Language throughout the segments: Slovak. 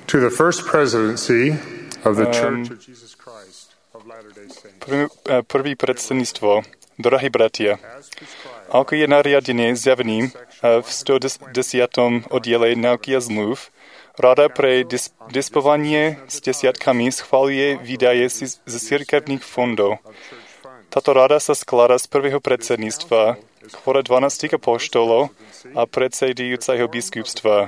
To the first presidency of the Church of Jesus Christ of Latter-day Saints. Prvý predsedníctvo, drahí bratia, ako je nariadenie zjavením v 110. oddiele Nauky a zmluv, Rada pre dispovanie s desiatkami schvaľuje výdaje z cirkevných fondov. Táto rada sa skladá z prvého predsedníctva, chvora 12 apoštolov a predsedujúceho biskupstva.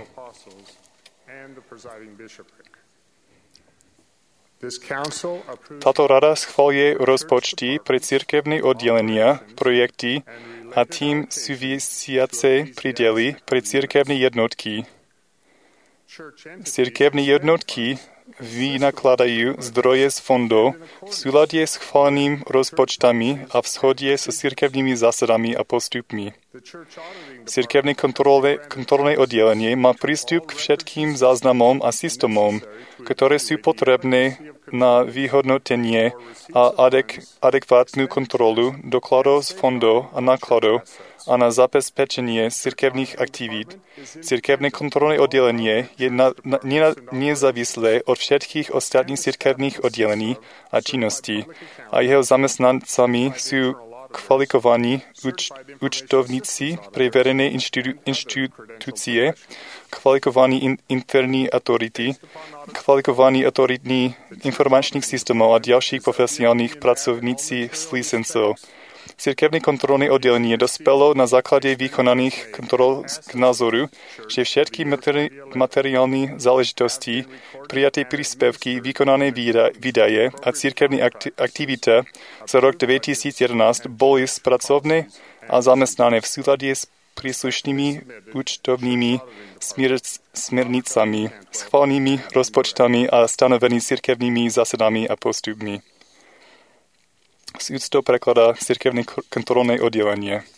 Táto rada schvaľuje rozpočty pre cirkevné oddelenia, projekty a tým súvisiace prídely pre cirkevné jednotky. Cirkevné jednotky vynakladajú zdroje z fondov v súlade s schváleným rozpočtami a v schode so cirkevnými zásadami a postupmi. Cirkevné kontrolné oddelenie má prístup k všetkým záznamom a systémom, ktoré sú potrebné na vyhodnotenie a adekvátnu kontrolu dokladov z fondov a nákladov a na zabezpečenie cirkevných aktivít. Cirkevné kontrolné oddelenie je nezávislé od všetkých ostatných cirkevných oddelení a činností a jeho zamestnancami sú kvalifikovaní účtovníci pre verejné inštitúcie, kvalifikovaní interní autority, kvalifikovaní autoritní informačných systémov a ďalších profesionálnych pracovníci s licencou. Cirkevné kontrolné oddelenie dospelo na základe vykonaných kontrol k názoru, že všetky materiálne záležitosti, prijaté príspevky, vykonané výdaje a cirkevné aktivita za rok 2011 boli spracované a zamestnané v súlade s príslušnými účtovnými smernicami, schválenými rozpočtami a stanovenými cirkevnými zásadami a postupmi. S úctou prekladá cirkevné kontrolné oddelenie.